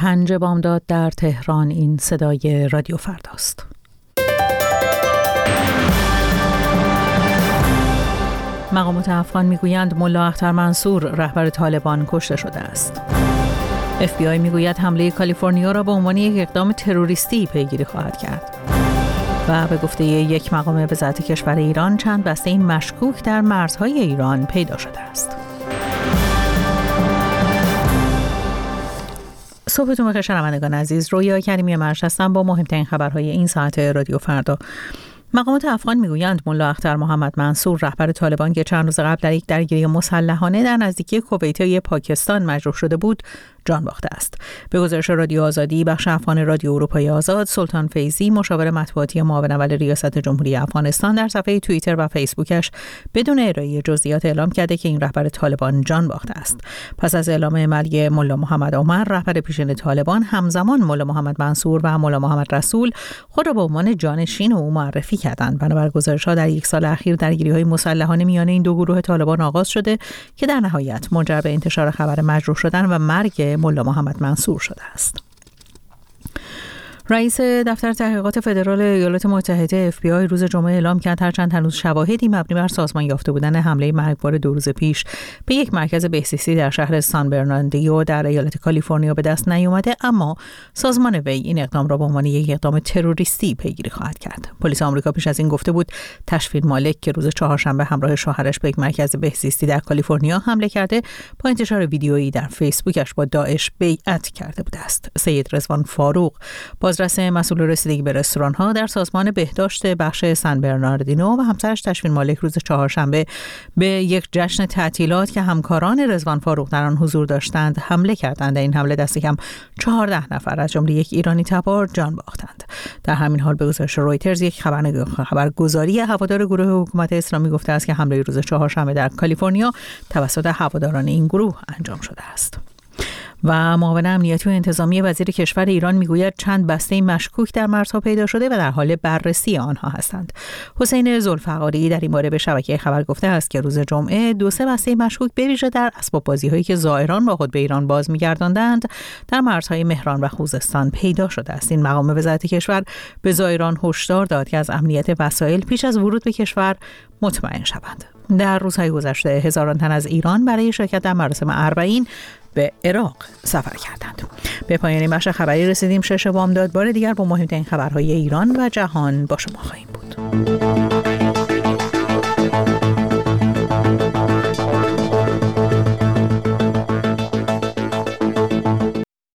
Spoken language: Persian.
5 بامداد در تهران. این صدای رادیو فرداست. مقامات افغان میگویند ملا اختر منصور رهبر طالبان کشته شده است. FBI میگوید حمله کالیفرنیا را به عنوان یک اقدام تروریستی پیگیری خواهد کرد. و به گفته یک مقام وزارت کشور ایران چند بسته مشکوک در مرزهای ایران پیدا شده است. صبحتون بخیر شنوندگان عزیز، رویا کریمی مرش هستم با مهمترین خبرهای این ساعت رادیو فردا. مقامات افغان میگویند ملا اختر محمد منصور رهبر طالبان که چند روز قبل در یک درگیری مسلحانه در نزدیکی کویت پاکستان مجروح شده بود جان باخته است. به گزارش رادیو آزادی، بخش افغان رادیو اروپای آزاد، سلطان فیضی مشاور مطبوعاتی معاون اول ریاست جمهوری افغانستان در صفحه توییتر و فیسبوکش بدون ارائه جزئیات اعلام کرده که این رهبر طالبان جان باخته است. پس از اعلام مرگ ملا محمد عمر رهبر پیشین طالبان، همزمان ملا محمد منصور و ملا محمد رسول خود را به عنوان جانشین او معرفی کردند. بنابر گزارش‌ها در یک سال اخیر درگیری‌های مسلحانه میان این دو گروه طالبان آغاز شده که در نهایت منجر به انتشار خبر مجروح شدن و مرگ ملا محمد منصور شده است. رئیس دفتر تحقیقات فدرال ایالات متحده FBI روز جمعه اعلام کرد هرچند هنوز شواهدی مبنی بر سازمان یافته بودن حمله مرگبار 2 روز پیش به یک مرکز بهزیستی در شهر سان برناردینو در ایالت کالیفرنیا به دست نیامده، اما سازمان وی این اقدام را به عنوان یک اقدام تروریستی پیگیری خواهد کرد. پلیس آمریکا پیش از این گفته بود تشفین مالک که روز چهارشنبه همراه شوهرش به یک مرکز بهزیستی در کالیفرنیا حمله کرده، با انتشار ویدیویی در فیسبوکش با داعش بیعت کرده بوده است. سید رضوان فاروق، بازرس مسئول رسیدگی به رستوران‌ها در سازمان بهداشت بخش سن برناردینو و همسرش تشفین مالک روز چهارشنبه به یک جشن تعطیلات که همکاران رضوان فاروق در آن حضور داشتند حمله کردند. در این حمله دست کم 14 نفر از جمله یک ایرانی تبار جان باختند. در همین حال به گزارش رویترز یک خبرگزاری هوادار گروه حکومت اسلامی گفته است که حمله روز چهارشنبه در کالیفرنیا توسط هواداران این گروه انجام شده است. و معاون امنیتی و انتظامی وزیر کشور ایران میگوید چند بسته مشکوک در مرزها پیدا شده و در حال بررسی آنها هستند. حسین ذوالفقاری در این باره به شبکه خبر گفته است که روز جمعه 2-3 بسته مشکوک به ویژه در اسباب بازی‌هایی که زائران با خود به ایران باز می‌گرداندند در مرزهای مهران و خوزستان پیدا شده است. این مقام وزارت کشور به زائران هشدار داد که از امنیت وسایل پیش از ورود به کشور مطمئن شوند. در روزهای گذشته هزاران تن از ایران برای شرکت در مراسم اربعین به عراق سفر کردند. به پایان بخش خبری رسیدیم. 6 بامداد بار دیگر با مهمترین خبرهای ایران و جهان با شما خواهیم بود.